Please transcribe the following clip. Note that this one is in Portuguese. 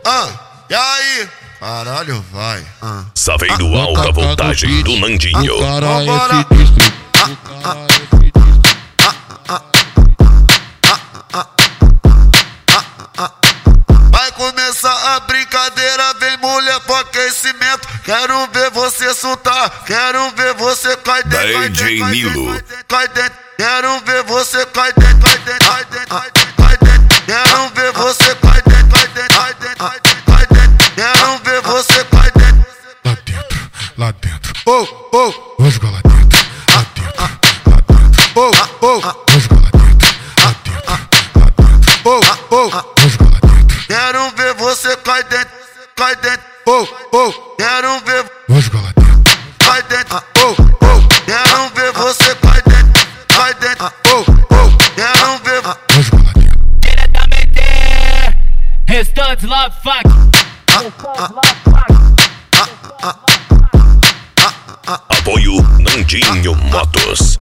E aí? Caralho, vai. Saveiro alta voltagem do Nandinho. O cara é Vambora. sinistro. O cara é sinistro. Vai começar a brincadeira, vem mulher pro aquecimento. Quero ver você soltar, quero ver você cai dentro, cai DJ dentro, Nilo. cai dentro. Quero ver você cai dentro, cai dentro, cai dentro, cai dentro. Quero ver você cai dentro, cai dentro, cai dentro, cai dentro. Quero ver você cai dentro. Lá dentro, lá dentro. Vou jogar lá dentro, lá dentro, lá dentro. Vou jogar lá dentro, lá dentro, lá dentro. Vou jogar lá dentro. Quero ver você cai dentro, cai dentro. Quero ver Vou jogar lá dentro. cai dentro. Quero ver você cai dentro, cai dentro. Quero ver Vou jogar lá dentro. Diretamente, restantes love fuck. Apoio Nandinho Motos.